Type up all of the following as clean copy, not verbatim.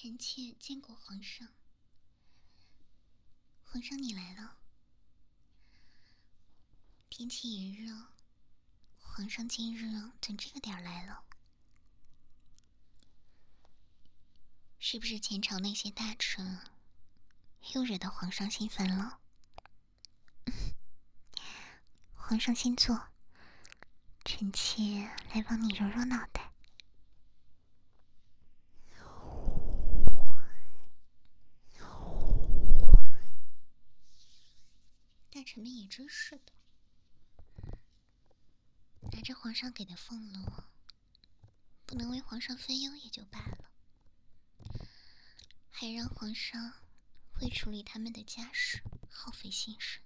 臣妾见过皇上。皇上你来了。天气炎热，皇上今日等这个点儿来了，是不是前朝那些大臣又惹得皇上心烦了？皇上先坐，臣妾来帮你揉揉脑袋。大臣们也真是的，拿着皇上给的俸禄，不能为皇上分忧也就罢了，还让皇上为处理他们的家事耗费心神。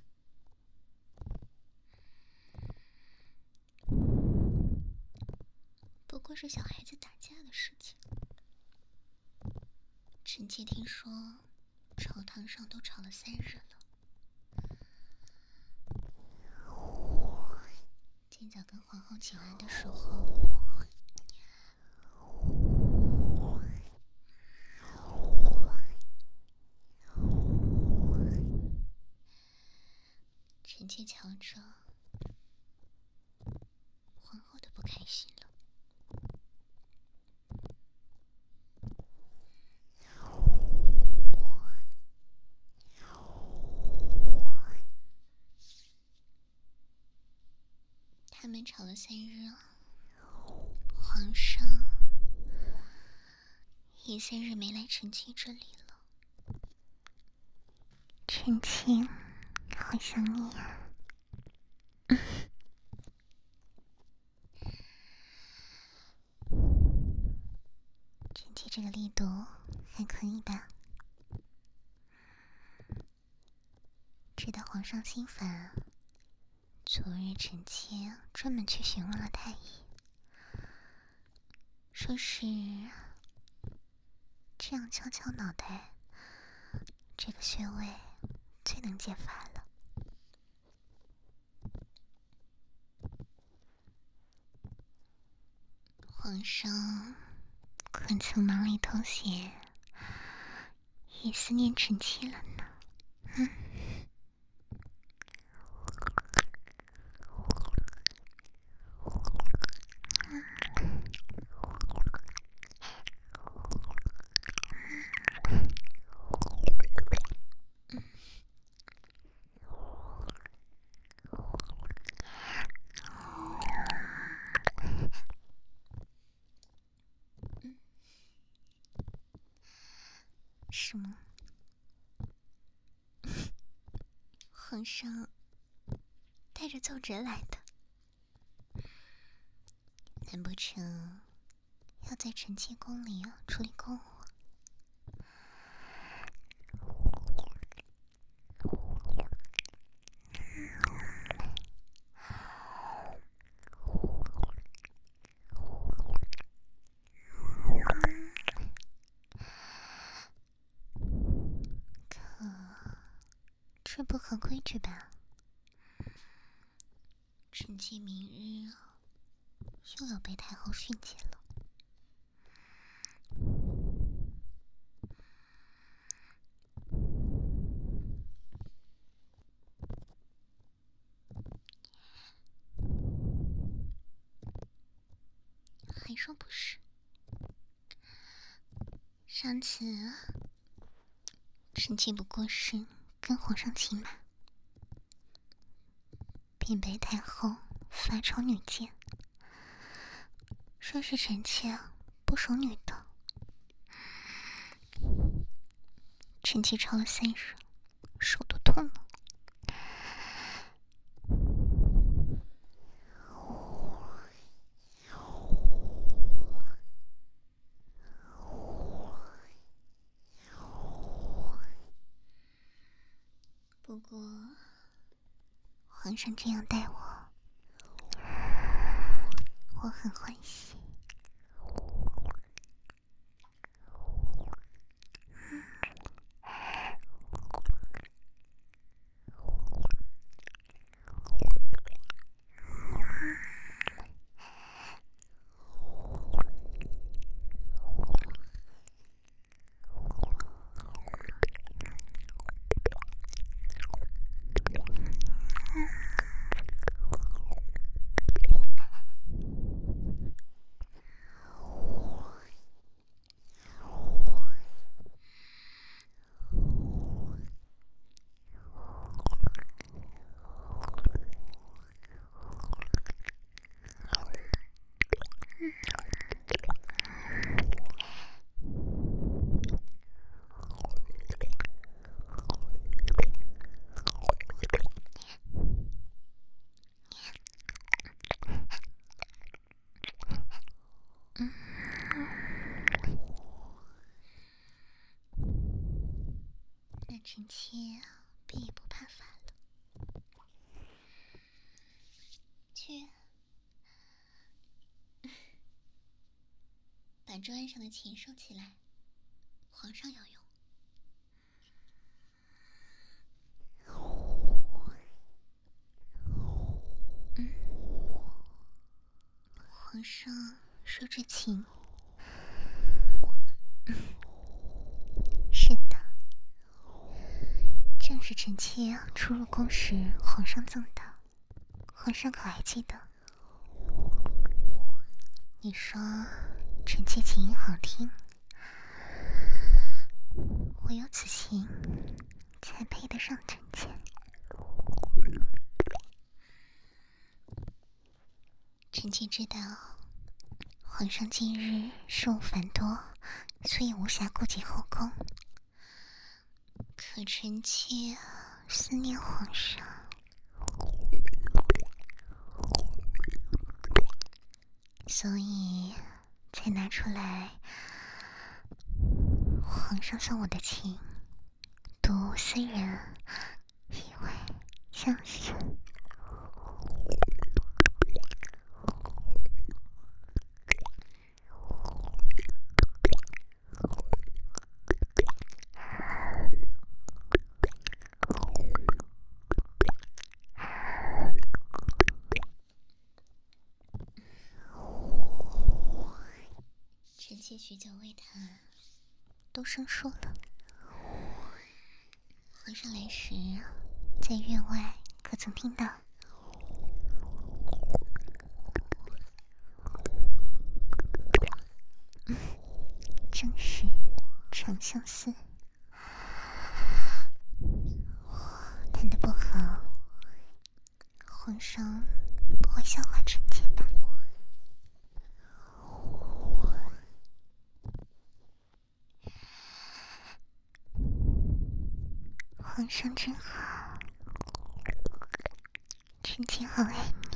不过是小孩子打架的事情。臣妾听说朝堂上都吵了3日了。今早跟皇后请安的时候，臣妾瞧着皇后都不开心了。他们吵了3日，皇上也3日没来臣妾这里了。臣妾好想你啊。臣妾这个力度还可以吧？知道皇上心烦，昨日臣妾专门去询问了太医，说是这样敲敲脑袋，这个穴位最能解乏了。皇上可曾忙里偷闲，也思念臣妾了呢？什么？皇上带着奏折来的？难不成要在臣妾宫里处理公务？这不合规矩吧？臣妾明日又要被太后训诫了。还说不是？上次臣妾不过是跟皇上请马，便被太后罚抄女谏，说是臣妾不守女道。臣妾抄了3日，手都痛了。不过皇上这样待我，我很欢喜。 臣妾便也不怕罚了。去，把桌案上的琴收起来，皇上要用。皇上说这琴，是的，正是臣妾出入宫时皇上赠的。皇上可还记得？你说臣妾琴音好听，我有此心，才配得上臣妾。臣妾知道，皇上近日事务繁多，所以无暇顾及后宫。可臣妾思念皇上，所以才拿出来皇上送我的琴，独私人，以为相思。臣妾许久未谈，都生疏了。皇上来时，在院外可曾听到？正是长相思。弹得不好，皇上不会笑话臣妾吧？皇上真好，臣妾好爱你。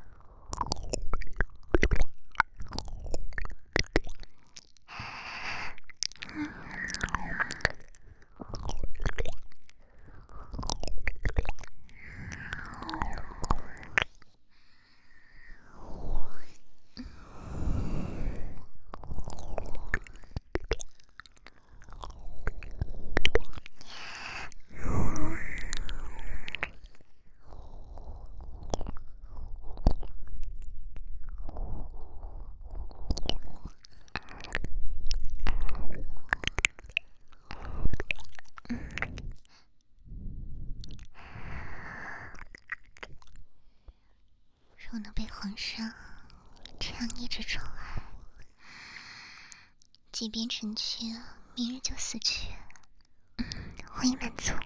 若能被皇上这样一直宠爱，即便臣妾明日就死去，我已满足。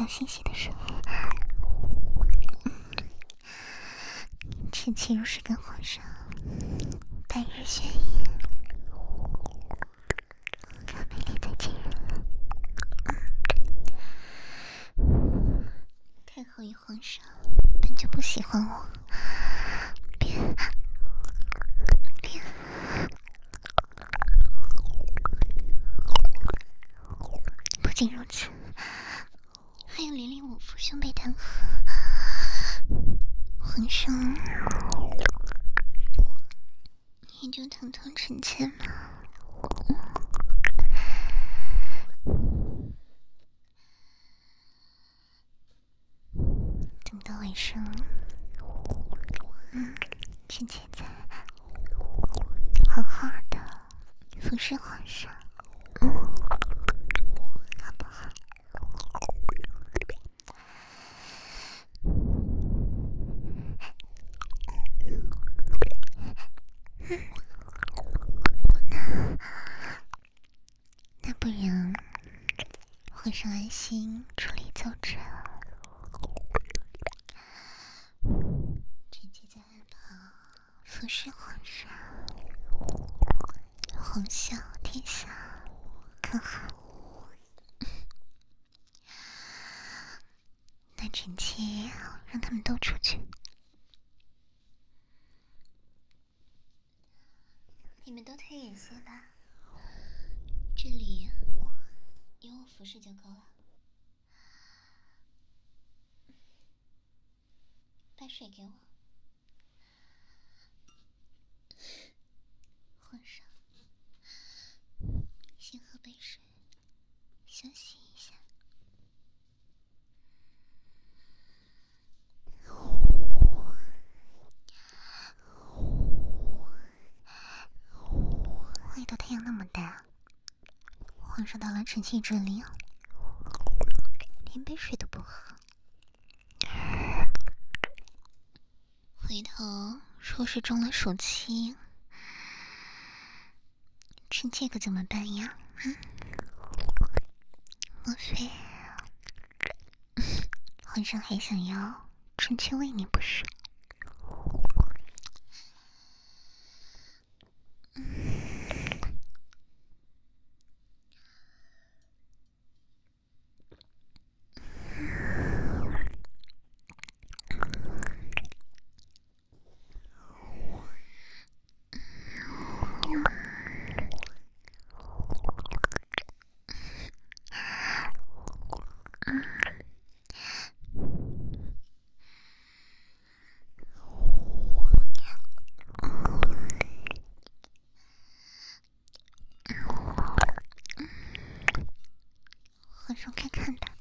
到信息的时候，臣妾若是跟皇上白日宣言，可没脸再见人了。太后与皇上本就不喜欢我，便不仅如此，还有连累我父兄被弹劾，皇上也就疼痛臣妾嘛。等到晚上，臣妾再好好的服侍皇上，好不好？那不然，皇上安心处理奏折，臣妾在岸旁服侍皇上，皇孝天下，可好？那臣妾让他们都出去。你们都退远些吧，这里有我服侍就够了。把水给我，皇上，先喝杯水，休息一下。外头太阳那么大，皇上到了臣妾这里，连杯水都不喝。回头若是中了暑气，臣妾可怎么办呀？莫非皇上还想要臣妾喂你不是？皇上看看吧，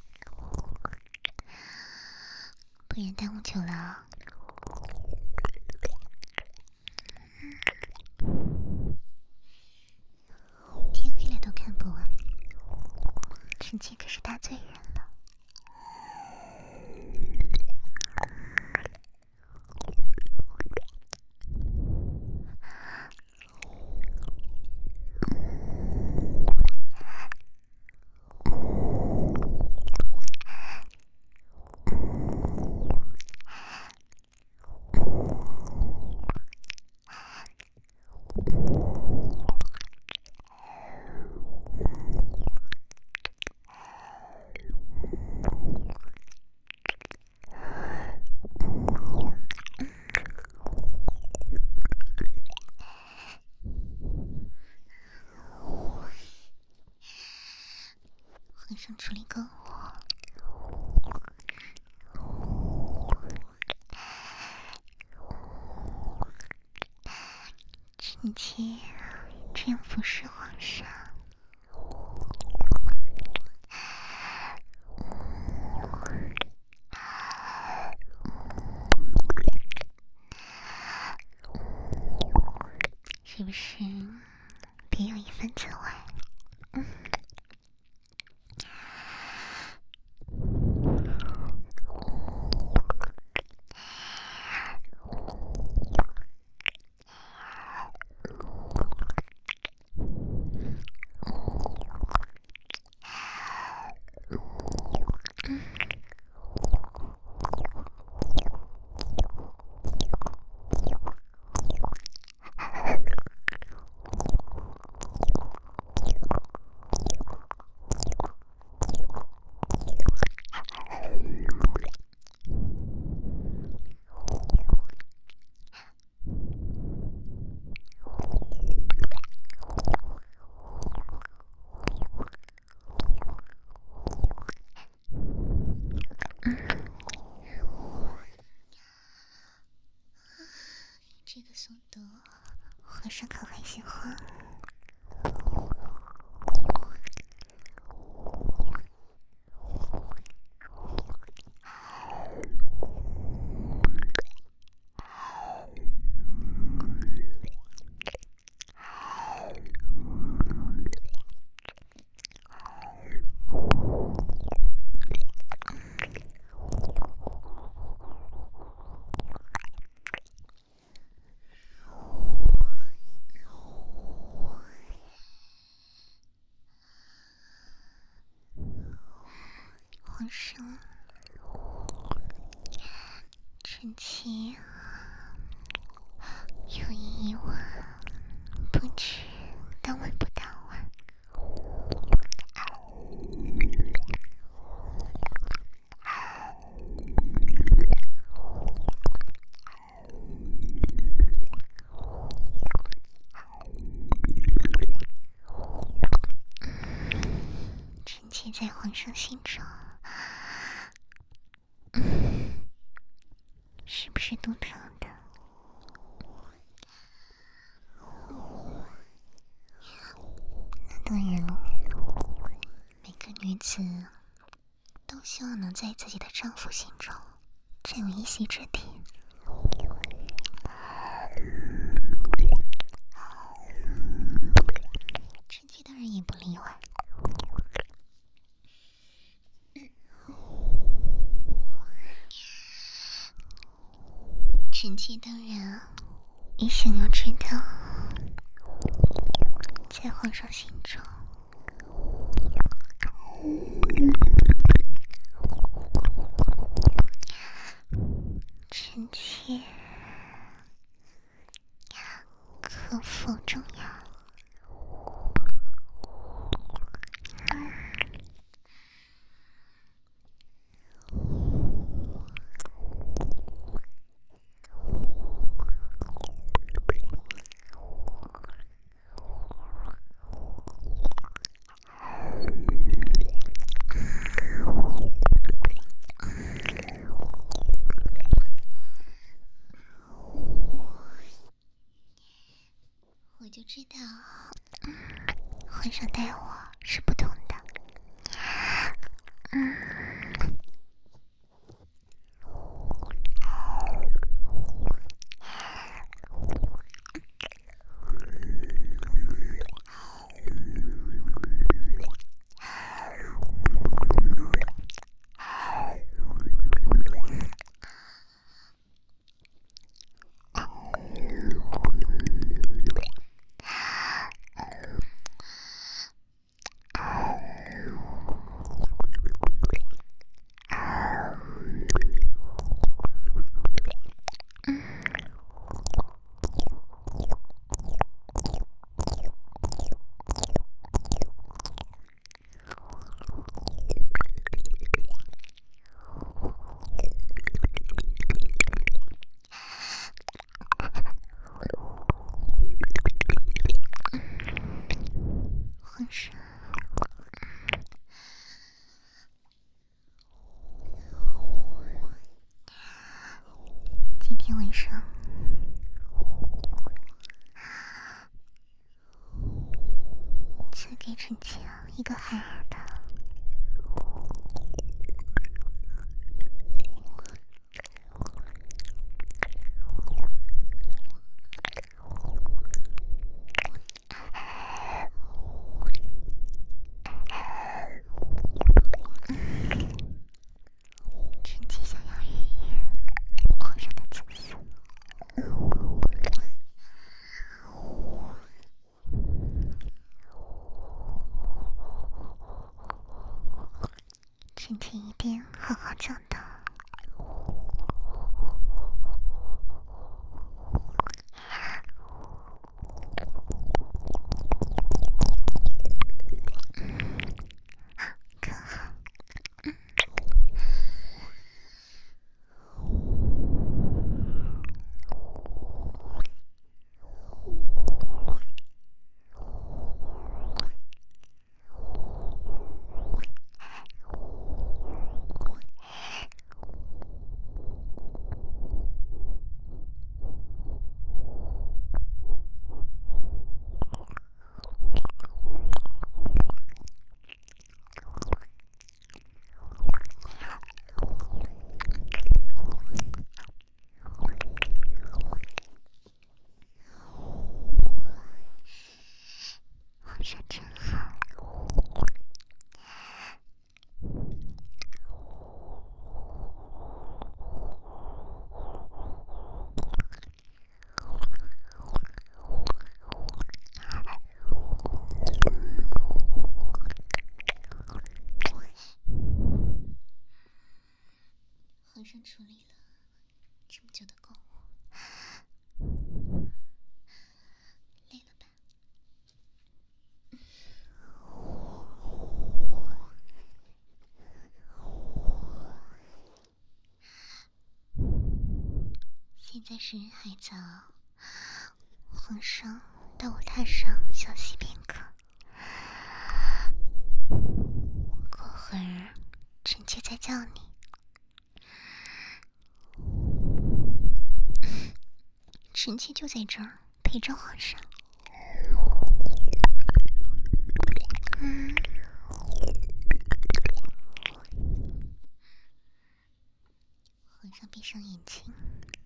不然耽误久了。天黑了都看不完，臣妾可是大罪人了。皇上处理够我，臣妾这样服侍皇上，是不是别有一番滋味？ 皇上可还喜欢？皇上，臣妾有一疑问，不知当问不当问。臣妾在皇上心中，是不是独特的？那当然了，每个女子都希望能在自己的丈夫心中占有一席之地。臣妾当然也不例外。臣妾当然也想要知道，在皇上心中，臣妾可否重要？我就知道，皇上待我是不同的。皇上，今天晚上赐给臣妾一个孩儿吧。臣妾想要预约皇上的赐死。臣妾一定好好教导。可好？ 现在是还早，皇上到我榻上休息片刻，过会儿臣妾再叫你。臣妾就在这儿陪着皇上。皇上闭上眼睛，